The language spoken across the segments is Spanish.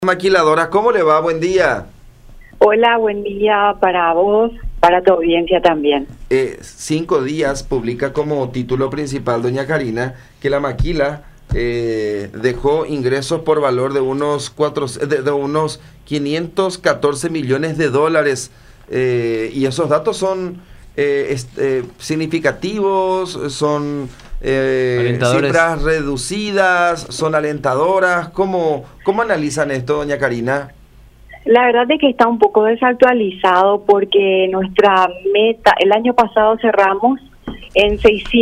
Maquiladora, ¿cómo le va? Buen día. Hola, buen día para vos, para tu audiencia también. 5 días publica como título principal doña Karina que la maquila dejó ingresos por valor de unos 514 millones de dólares, y esos datos son significativos, son cifras reducidas, son alentadoras. ¿Cómo analizan esto, doña Karina? La verdad es que está un poco desactualizado porque nuestra meta, el año pasado cerramos en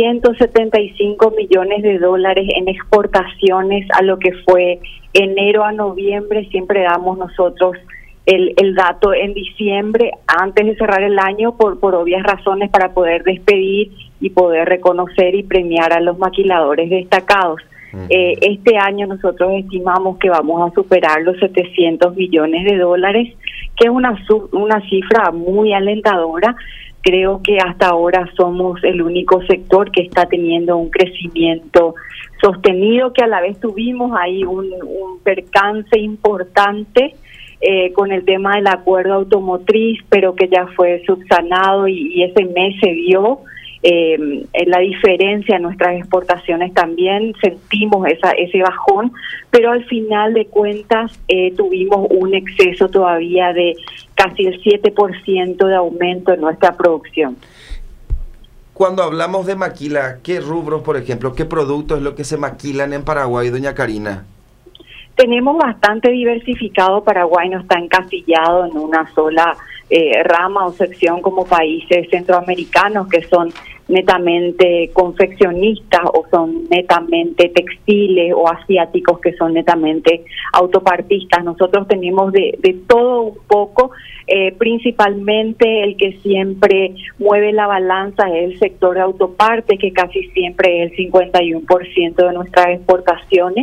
675 millones de dólares en exportaciones a lo que fue enero a noviembre. Siempre damos nosotros el dato en diciembre antes de cerrar el año por obvias razones, para poder despedir y poder reconocer y premiar a los maquiladores destacados. Este año nosotros estimamos que vamos a superar los 700 millones de dólares, que es una cifra muy alentadora. Creo que hasta ahora somos el único sector que está teniendo un crecimiento sostenido, que a la vez tuvimos ahí un percance importante con el tema del acuerdo automotriz, pero que ya fue subsanado y ese mes se vio la diferencia en nuestras exportaciones. También sentimos ese bajón, pero al final de cuentas tuvimos un exceso todavía de casi el 7% de aumento en nuestra producción. Cuando hablamos de maquila, ¿qué rubros, por ejemplo, qué productos es lo que se maquilan en Paraguay, doña Karina? Tenemos bastante diversificado. Paraguay no está encasillado en una sola rama o sección como países centroamericanos que son netamente confeccionistas o son netamente textiles, o asiáticos que son netamente autopartistas. Nosotros tenemos de todo un poco. Principalmente el que siempre mueve la balanza es el sector de autopartes, que casi siempre es el 51% de nuestras exportaciones.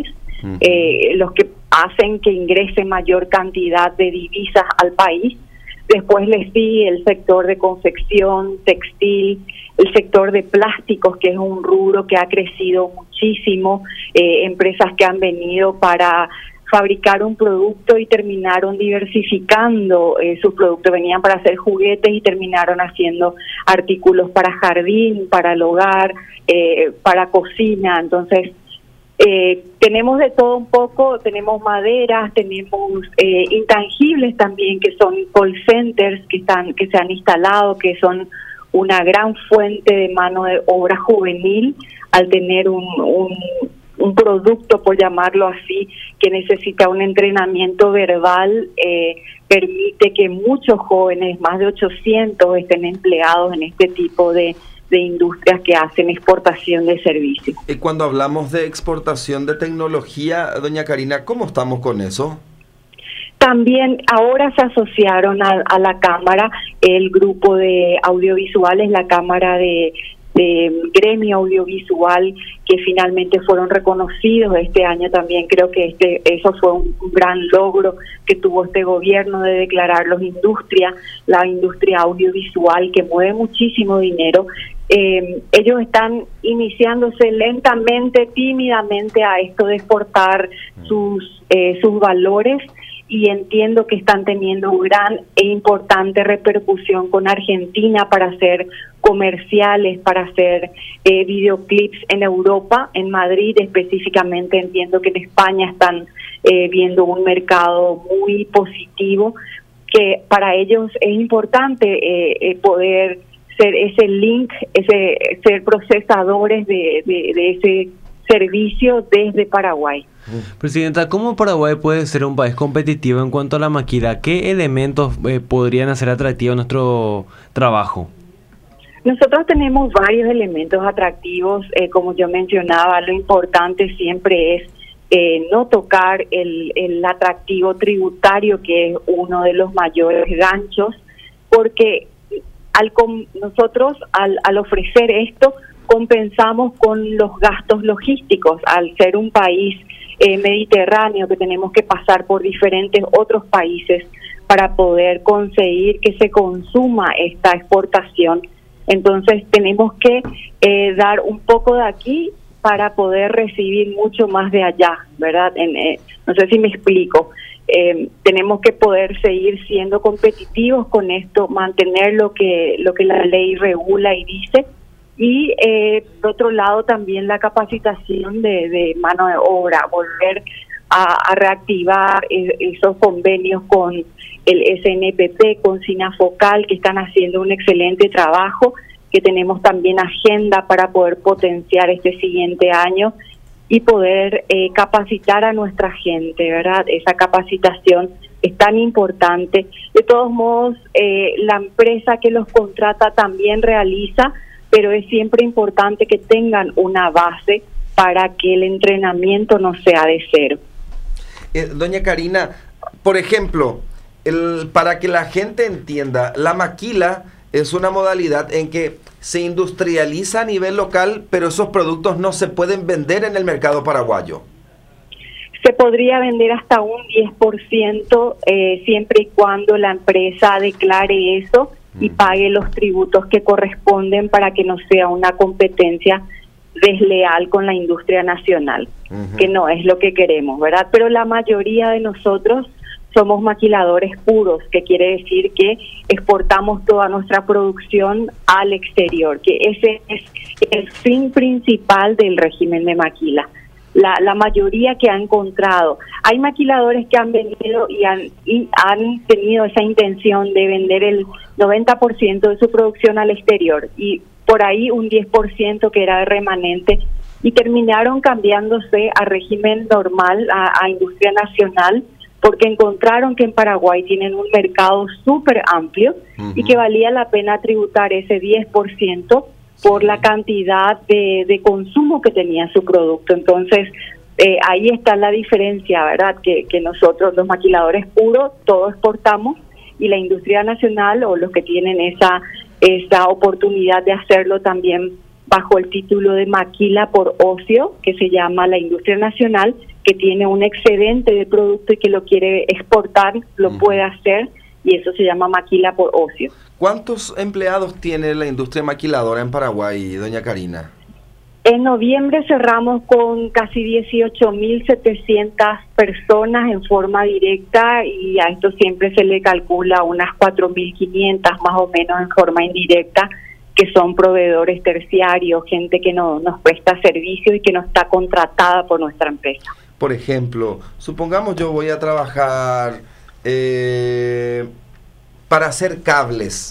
Los que hacen que ingrese mayor cantidad de divisas al país. Después le sigue el sector de confección, textil, el sector de plásticos, que es un rubro que ha crecido muchísimo, empresas que han venido para fabricar un producto y terminaron diversificando su producto. Venían para hacer juguetes y terminaron haciendo artículos para jardín, para el hogar, para cocina. Entonces, tenemos de todo un poco. Tenemos maderas, tenemos intangibles también, que son call centers que se han instalado, que son una gran fuente de mano de obra juvenil, al tener un producto, por llamarlo así, que necesita un entrenamiento verbal. Permite que muchos jóvenes, más de 800, estén empleados en este tipo de industrias que hacen exportación de servicios. Cuando hablamos de exportación de tecnología, doña Karina, ¿cómo estamos con eso? También ahora se asociaron a la Cámara el grupo de audiovisuales, la Cámara de gremio audiovisual, que finalmente fueron reconocidos este año. También creo que eso fue un gran logro que tuvo este gobierno, de declararlos la industria audiovisual, que mueve muchísimo dinero. Ellos están iniciándose lentamente, tímidamente, a esto de exportar sus valores, y entiendo que están teniendo gran e importante repercusión con Argentina para hacer comerciales, para hacer videoclips en Europa, en Madrid específicamente. Entiendo que en España están viendo un mercado muy positivo, que para ellos es importante poder ser ese link, ser procesadores de ese servicio desde Paraguay. Presidenta, ¿cómo Paraguay puede ser un país competitivo en cuanto a la maquila? ¿Qué elementos podrían hacer atractivo nuestro trabajo? Nosotros tenemos varios elementos atractivos. Como yo mencionaba, lo importante siempre es no tocar el atractivo tributario, que es uno de los mayores ganchos, porque nosotros al ofrecer esto compensamos con los gastos logísticos. Al ser un país mediterráneo, que tenemos que pasar por diferentes otros países para poder conseguir que se consuma esta exportación, entonces tenemos que dar un poco de aquí para poder recibir mucho más de allá, ¿verdad? No sé si me explico. tenemos que poder seguir siendo competitivos con esto, mantener lo que la ley regula y dice, y por otro lado también la capacitación de mano de obra, volver a reactivar esos convenios con el SNPP, con Sinafocal, que están haciendo un excelente trabajo, que tenemos también agenda para poder potenciar este siguiente año y poder capacitar a nuestra gente, ¿verdad? Esa capacitación es tan importante. De todos modos, la empresa que los contrata también realiza, pero es siempre importante que tengan una base para que el entrenamiento no sea de cero. Doña Karina, por ejemplo, para que la gente entienda, la maquila es una modalidad en que se industrializa a nivel local, pero esos productos no se pueden vender en el mercado paraguayo. Se podría vender hasta un 10%, siempre y cuando la empresa declare eso y pague los tributos que corresponden para que no sea una competencia desleal con la industria nacional, que no es lo que queremos, ¿verdad? Pero la mayoría de nosotros somos maquiladores puros, que quiere decir que exportamos toda nuestra producción al exterior, que ese es el fin principal del régimen de maquila. La mayoría que ha encontrado, hay maquiladores que han venido y han tenido esa intención de vender el 90% de su producción al exterior, y por ahí un 10% que era de remanente, y terminaron cambiándose a régimen normal, a industria nacional, porque encontraron que en Paraguay tienen un mercado súper amplio y que valía la pena tributar ese 10% por la cantidad de consumo que tenía su producto. Entonces, ahí está la diferencia, ¿verdad? Que nosotros, los maquiladores puros, todos exportamos, y la industria nacional, o los que tienen esa oportunidad de hacerlo también bajo el título de maquila por ocio, que se llama la industria nacional, que tiene un excedente de producto y que lo quiere exportar, lo puede hacer, y eso se llama maquila por ocio. ¿Cuántos empleados tiene la industria maquiladora en Paraguay, doña Karina? En noviembre cerramos con casi 18.700 personas en forma directa, y a esto siempre se le calcula unas 4.500 más o menos en forma indirecta, que son proveedores terciarios, gente que nos presta servicio y que no está contratada por nuestra empresa. Por ejemplo, supongamos yo voy a trabajar para hacer cables,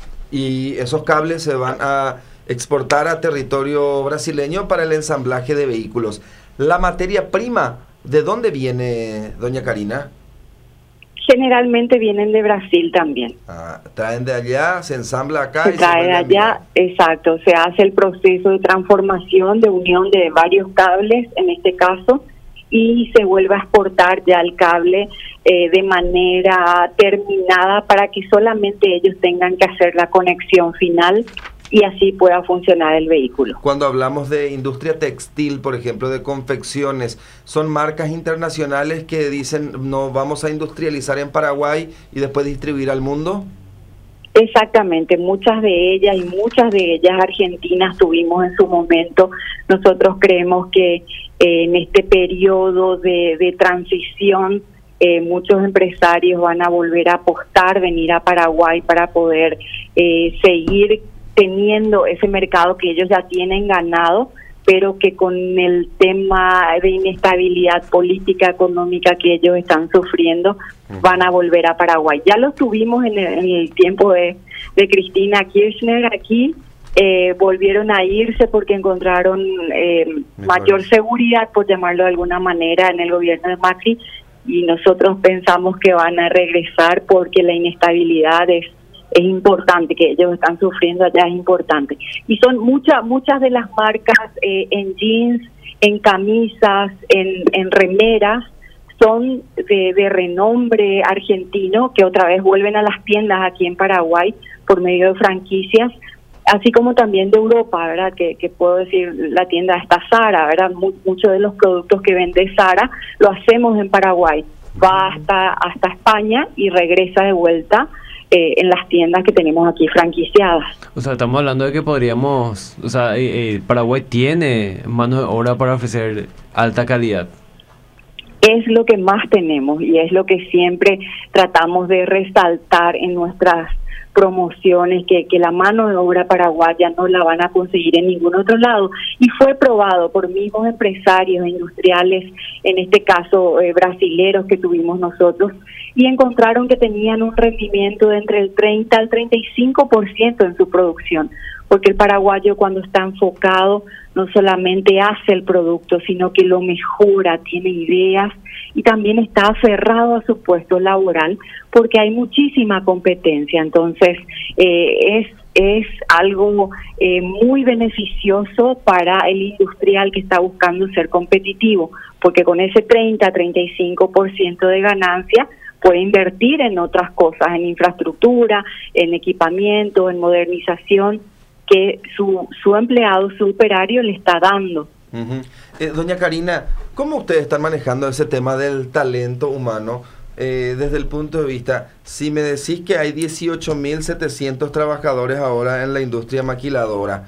y esos cables se van a exportar a territorio brasileño para el ensamblaje de vehículos. ¿La materia prima de dónde viene, doña Karina? Generalmente vienen de Brasil también. Traen de allá, se ensambla acá. Se trae de allá, exacto. Se hace el proceso de transformación, de unión de varios cables, en este caso, y se vuelve a exportar ya el cable de manera terminada, para que solamente ellos tengan que hacer la conexión final y así pueda funcionar el vehículo. Cuando hablamos de industria textil, por ejemplo, de confecciones, son marcas internacionales que dicen no vamos a industrializar en Paraguay y después distribuir al mundo. Exactamente, muchas de ellas argentinas tuvimos en su momento. Nosotros creemos que en este periodo de transición muchos empresarios van a volver a apostar, venir a Paraguay para poder seguir teniendo ese mercado que ellos ya tienen ganado, pero que con el tema de inestabilidad política, económica que ellos están sufriendo, van a volver a Paraguay. Ya lo tuvimos en el tiempo de Cristina Kirchner aquí, volvieron a irse porque encontraron mayor seguridad, por llamarlo de alguna manera, en el gobierno de Macri, y nosotros pensamos que van a regresar porque la inestabilidad es importante, que ellos están sufriendo allá es importante. Y son muchas de las marcas en jeans, en camisas, en remeras, son de renombre argentino, que otra vez vuelven a las tiendas aquí en Paraguay por medio de franquicias, así como también de Europa, ¿verdad? Que puedo decir, la tienda está Zara, ¿verdad? Muchos de los productos que vende Zara lo hacemos en Paraguay. Va hasta España y regresa de vuelta en las tiendas que tenemos aquí franquiciadas. O sea, estamos hablando de que podríamos, o sea, Paraguay tiene mano de obra para ofrecer alta calidad. es lo que más tenemos y es lo que siempre tratamos de resaltar en nuestras promociones, que la mano de obra paraguaya no la van a conseguir en ningún otro lado, y fue probado por mismos empresarios industriales, en este caso brasileros que tuvimos nosotros, y encontraron que tenían un rendimiento de entre el 30 al 35% en su producción, porque el paraguayo, cuando está enfocado, no solamente hace el producto, sino que lo mejora, tiene ideas y también está aferrado a su puesto laboral, porque hay muchísima competencia. Entonces, es algo muy beneficioso para el industrial que está buscando ser competitivo, porque con ese 30-35% de ganancia puede invertir en otras cosas, en infraestructura, en equipamiento, en modernización, que su empleado, su operario le está dando. Doña Karina, ¿cómo ustedes están manejando ese tema del talento humano desde el punto de vista, si me decís que hay 18.700 trabajadores ahora en la industria maquiladora,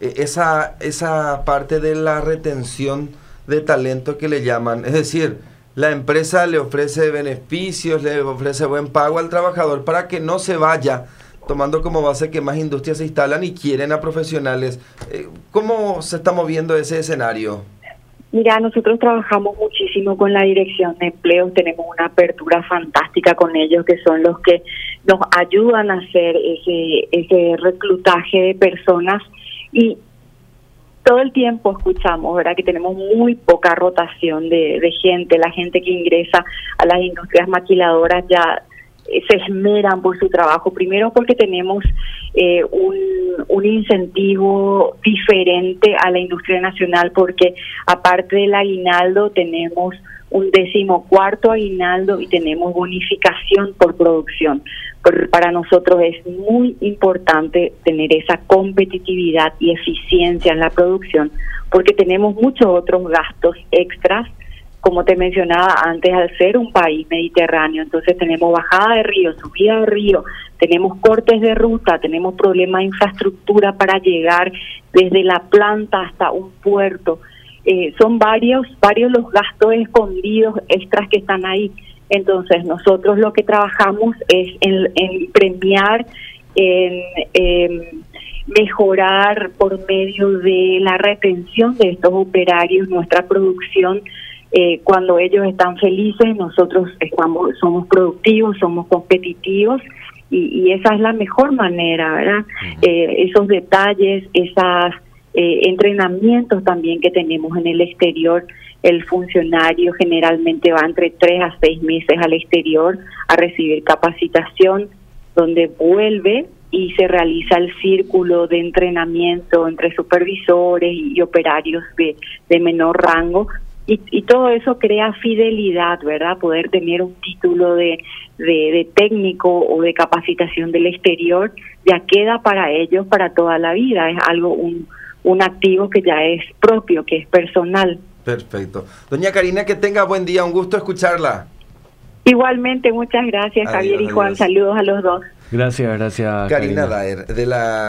esa parte de la retención de talento que le llaman, es decir, la empresa le ofrece beneficios, le ofrece buen pago al trabajador para que no se vaya, tomando como base que más industrias se instalan y quieren a profesionales. ¿Cómo se está moviendo ese escenario? Mira, nosotros trabajamos muchísimo con la Dirección de Empleo, tenemos una apertura fantástica con ellos, que son los que nos ayudan a hacer ese reclutaje de personas, y todo el tiempo escuchamos, ¿verdad?, que tenemos muy poca rotación de gente. La gente que ingresa a las industrias maquiladoras ya se esmeran por su trabajo, primero porque tenemos un incentivo diferente a la industria nacional, porque aparte del aguinaldo tenemos un 14º aguinaldo y tenemos bonificación por producción. Para nosotros es muy importante tener esa competitividad y eficiencia en la producción, porque tenemos muchos otros gastos extras, como te mencionaba antes, al ser un país mediterráneo. Entonces tenemos bajada de río, subida de río, tenemos cortes de ruta, tenemos problemas de infraestructura para llegar desde la planta hasta un puerto. Son varios los gastos escondidos extras que están ahí. Entonces nosotros lo que trabajamos es en premiar, en mejorar por medio de la retención de estos operarios nuestra producción. Cuando ellos están felices, nosotros somos productivos, somos competitivos, y esa es la mejor manera, ¿verdad? Esos detalles, esos entrenamientos también que tenemos en el exterior. El funcionario generalmente va entre 3 a 6 meses al exterior a recibir capacitación, donde vuelve y se realiza el círculo de entrenamiento entre supervisores y operarios de menor rango. Y todo eso crea fidelidad, ¿verdad? Poder tener un título de técnico o de capacitación del exterior ya queda para ellos para toda la vida. Es algo, un activo que ya es propio, que es personal. Perfecto. Doña Karina, que tenga buen día. Un gusto escucharla. Igualmente, muchas gracias, Javier y Juan. Saludos a los dos. Gracias, Karina Daer, de la